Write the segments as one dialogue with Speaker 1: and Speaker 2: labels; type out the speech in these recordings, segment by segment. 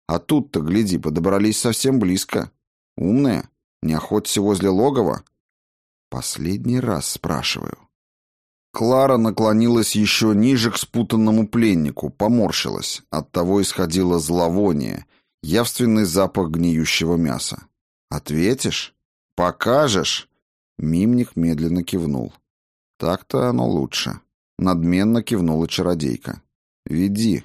Speaker 1: А тут-то, гляди, подобрались совсем близко. Умная? Не охоться возле логова? Последний раз спрашиваю. Клара наклонилась еще ниже к спутанному пленнику, поморщилась. Оттого исходило зловоние, явственный запах гниющего мяса. «Ответишь? Покажешь?» Мимник медленно кивнул. «Так-то оно лучше». Надменно кивнула чародейка. «Веди».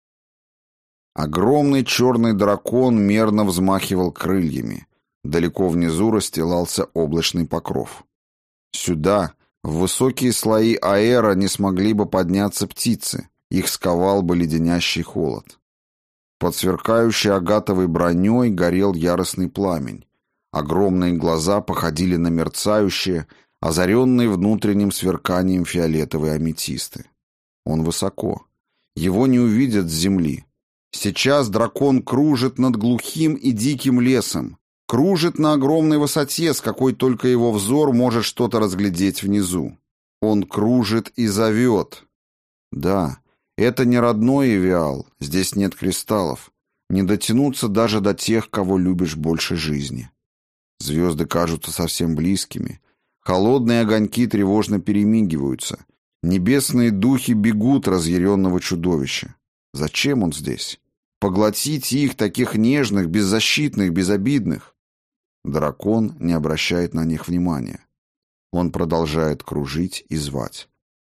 Speaker 1: Огромный черный дракон мерно взмахивал крыльями. Далеко внизу расстилался облачный покров. Сюда, в высокие слои аэра, не смогли бы подняться птицы, их сковал бы леденящий холод. Под сверкающей агатовой броней горел яростный пламень. Огромные глаза походили на мерцающие, озаренные внутренним сверканием фиолетовые аметисты. Он высоко. Его не увидят с земли. Сейчас дракон кружит над глухим и диким лесом, кружит на огромной высоте, с какой только его взор может что-то разглядеть внизу. Он кружит и зовет. Да, это не родной Эвиал, здесь нет кристаллов. Не дотянуться даже до тех, кого любишь больше жизни. Звезды кажутся совсем близкими. Холодные огоньки тревожно перемигиваются. Небесные духи бегут разъяренного чудовища. Зачем он здесь? Поглотить их, таких нежных, беззащитных, безобидных? Дракон не обращает на них внимания. Он продолжает кружить и звать.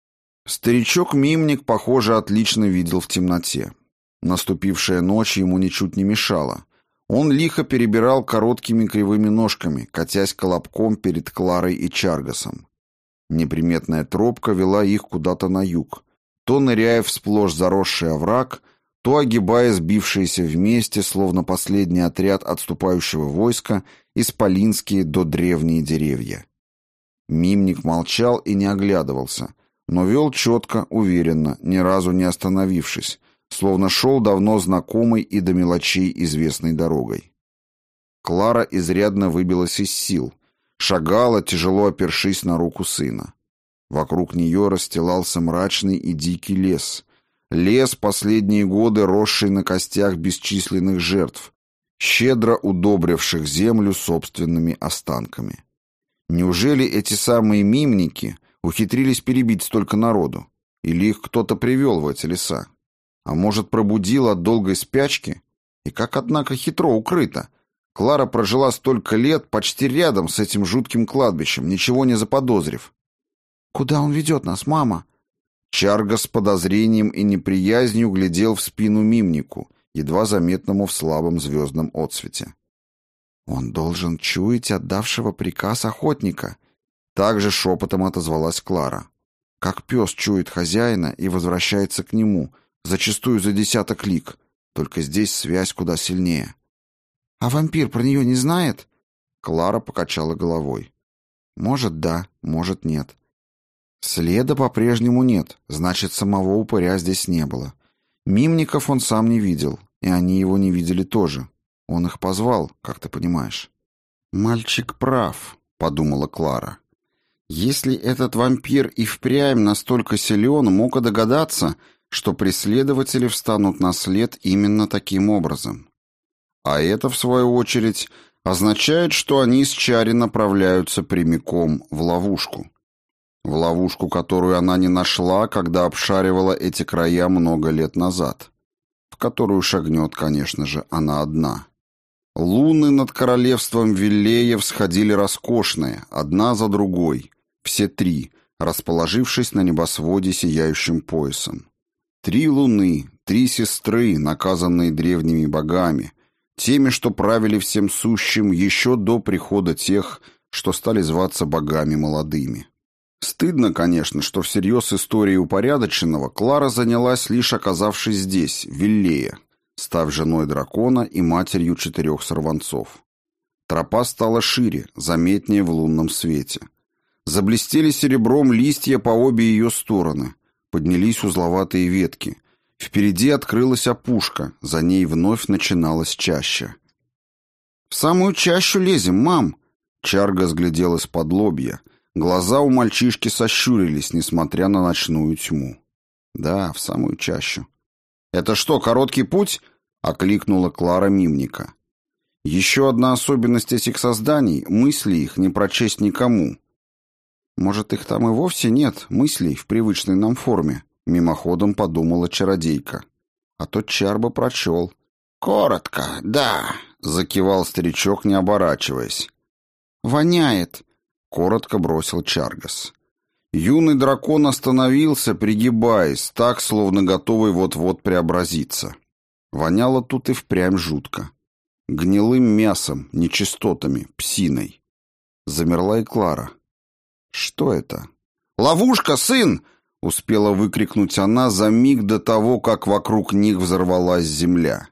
Speaker 1: Старичок-мимник, похоже, отлично видел в темноте. Наступившая ночь ему ничуть не мешала. Он лихо перебирал короткими кривыми ножками, катясь колобком перед Кларой и Чаргасом. Неприметная тропка вела их куда-то на юг, то ныряя в сплошь заросший овраг, то огибая сбившиеся вместе, словно последний отряд отступающего войска, исполинские до древние деревья. Мимник молчал и не оглядывался, но вел четко, уверенно, ни разу не остановившись, словно шел давно знакомой и до мелочей известной дорогой. Клара изрядно выбилась из сил, шагала, тяжело опершись на руку сына. Вокруг нее расстилался мрачный и дикий лес. Лес, последние годы росший на костях бесчисленных жертв, щедро удобривших землю собственными останками. Неужели эти самые мимники ухитрились перебить столько народу? Или их кто-то привел в эти леса? А может, пробудил от долгой спячки? И как, однако, хитро укрыто. Клара прожила столько лет почти рядом с этим жутким кладбищем, ничего не заподозрив. «Куда он ведет нас, мама?» Чарга с подозрением и неприязнью глядел в спину мимнику, едва заметному в слабом звездном отсвете. «Он должен чуять отдавшего приказ охотника», — также шепотом отозвалась Клара. «Как пес чует хозяина и возвращается к нему, зачастую за 10 лиг, только здесь связь куда сильнее». «А вампир про нее не знает?» Клара покачала головой. «Может, да, может, нет». Следа по-прежнему нет, значит, самого упыря здесь не было. Мимников он сам не видел, и они его не видели тоже. Он их позвал, как ты понимаешь. «Мальчик прав», — подумала Клара. «Если этот вампир и впрямь настолько силен, мог и догадаться, что преследователи встанут на след именно таким образом. А это, в свою очередь, означает, что они с Чари направляются прямиком в ловушку. В ловушку, которую она не нашла, когда обшаривала эти края много лет назад. В которую шагнет, конечно же, она одна. Луны над королевством Виллея всходили роскошные, одна за другой, все 3, расположившись на небосводе сияющим поясом. 3 луны, 3 сестры, наказанные древними богами, теми, что правили всем сущим еще до прихода тех, что стали зваться богами молодыми. Стыдно, конечно, что всерьез историей упорядоченного Клара занялась, лишь оказавшись здесь, в Виллее, став женой дракона и матерью 4 сорванцов. Тропа стала шире, заметнее в лунном свете. Заблестели серебром листья по обе ее стороны, поднялись узловатые ветки. Впереди открылась опушка, за ней вновь начиналась чаща. «В самую чащу лезем, мам!» Чарга сглядел из-под лобья. Глаза у мальчишки сощурились, несмотря на ночную тьму. Да, в самую чащу. «Это что, короткий путь?» — окликнула Клара мимника. Еще одна особенность этих созданий — мысли их не прочесть никому. Может, их там и вовсе нет, мыслей в привычной нам форме, — мимоходом подумала чародейка. А тот чар бы прочел. «Коротко, да», — закивал старичок, не оборачиваясь. «Воняет», — коротко бросил Чаргас. Юный дракон остановился, пригибаясь, так, словно готовый вот-вот преобразиться. Воняло тут и впрямь жутко. Гнилым мясом, нечистотами, псиной. Замерла и Клара. «Что это?» «Ловушка, сын!» — успела выкрикнуть она за миг до того, как вокруг них взорвалась земля.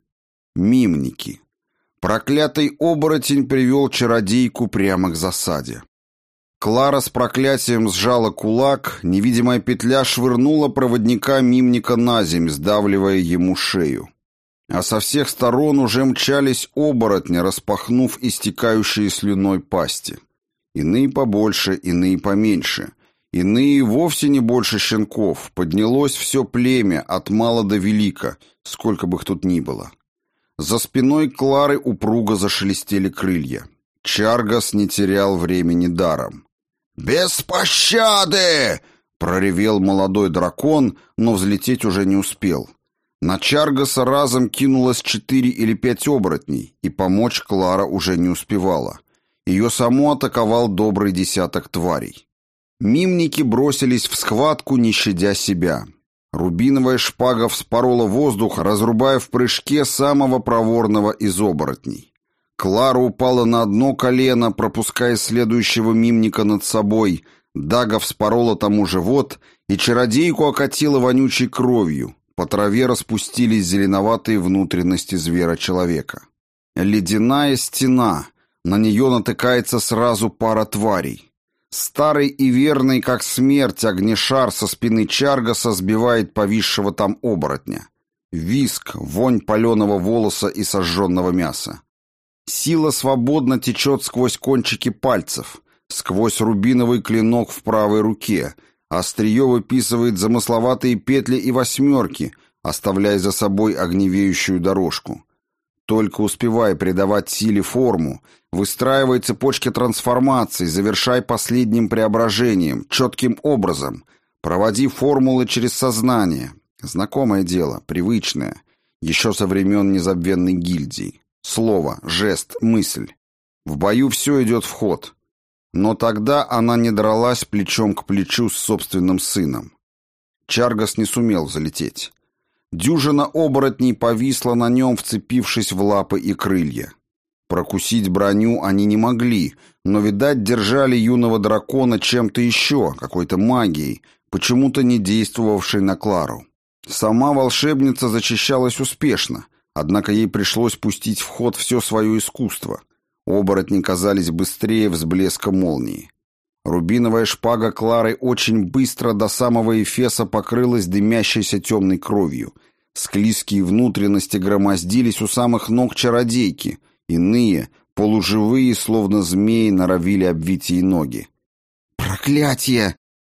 Speaker 1: Мимники. Проклятый оборотень привел чародейку прямо к засаде. Клара с проклятием сжала кулак, невидимая петля швырнула проводника мимника на земь, сдавливая ему шею. А со всех сторон уже мчались оборотни, распахнув истекающие слюной пасти. Иные побольше, иные поменьше. Иные вовсе не больше щенков. Поднялось все племя, от мала до велика, сколько бы их тут ни было. За спиной Клары упруго зашелестели крылья. Чаргас не терял времени даром. «Без пощады!» — проревел молодой дракон, но взлететь уже не успел. На Чаргаса разом кинулось 4 или 5 оборотней, и помочь Клара уже не успевала. Ее саму атаковал добрый десяток тварей. Мимники бросились в схватку, не щадя себя. Рубиновая шпага вспорола воздух, разрубая в прыжке самого проворного из оборотней. Клара упала на одно колено, пропуская следующего мимника над собой. Дага вспорола тому живот, и чародейку окатила вонючей кровью. По траве распустились зеленоватые внутренности звера-человека. Ледяная стена. На нее натыкается сразу пара тварей. Старый и верный, как смерть, огнешар со спины Чаргаса сбивает повисшего там оборотня. Виск, вонь паленого волоса и сожженного мяса. Сила свободно течет сквозь кончики пальцев, сквозь рубиновый клинок в правой руке. Острие выписывает замысловатые петли и восьмерки, оставляя за собой огневеющую дорожку. Только успевай придавать силе форму, выстраивай цепочки трансформаций, завершай последним преображением, четким образом, проводи формулы через сознание. Знакомое дело, привычное, еще со времен незабвенной гильдии. Слово, жест, мысль. В бою все идет в ход. Но тогда она не дралась плечом к плечу с собственным сыном. Чаргас не сумел залететь. Дюжина оборотней повисла на нем, вцепившись в лапы и крылья. Прокусить броню они не могли, но, видать, держали юного дракона чем-то еще, какой-то магией, почему-то не действовавшей на Клару. Сама волшебница защищалась успешно, однако ей пришлось пустить в ход все свое искусство. Оборотни казались быстрее взблеска молнии. Рубиновая шпага Клары очень быстро до самого эфеса покрылась дымящейся темной кровью. Склизкие внутренности громоздились у самых ног чародейки. Иные, полуживые, словно змеи, норовили обвить ей ноги. «Проклятие!»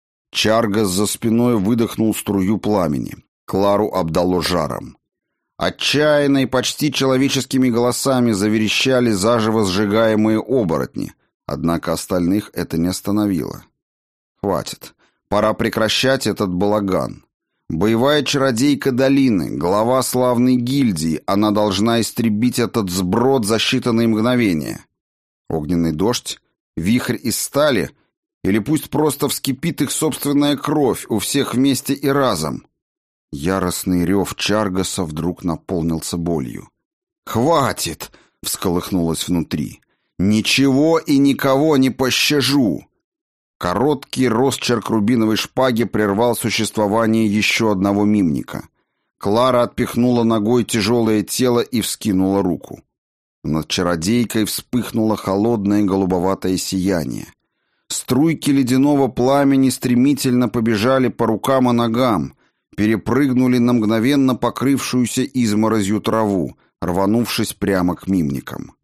Speaker 1: Чаргас за спиной выдохнул струю пламени. Клару обдало жаром. Отчаянно и почти человеческими голосами заверещали заживо сжигаемые оборотни, однако остальных это не остановило. Хватит. Пора прекращать этот балаган. Боевая чародейка долины, глава славной гильдии, она должна истребить этот сброд за считанные мгновения. Огненный дождь? Вихрь из стали? Или пусть просто вскипит их собственная кровь у всех вместе и разом? Яростный рев Чаргаса вдруг наполнился болью. «Хватит!» — всколыхнулось внутри. «Ничего и никого не пощажу!» Короткий росчерк рубиновой шпаги прервал существование еще одного мимника. Клара отпихнула ногой тяжелое тело и вскинула руку. Над чародейкой вспыхнуло холодное голубоватое сияние. Струйки ледяного пламени стремительно побежали по рукам и ногам, перепрыгнули на мгновенно покрывшуюся изморозью траву, рванувшись прямо к мимникам.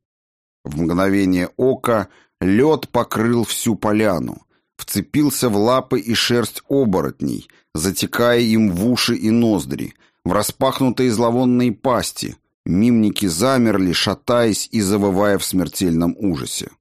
Speaker 1: В мгновение ока лед покрыл всю поляну, вцепился в лапы и шерсть оборотней, затекая им в уши и ноздри, в распахнутые зловонные пасти, Мимники замерли, шатаясь и завывая в смертельном ужасе.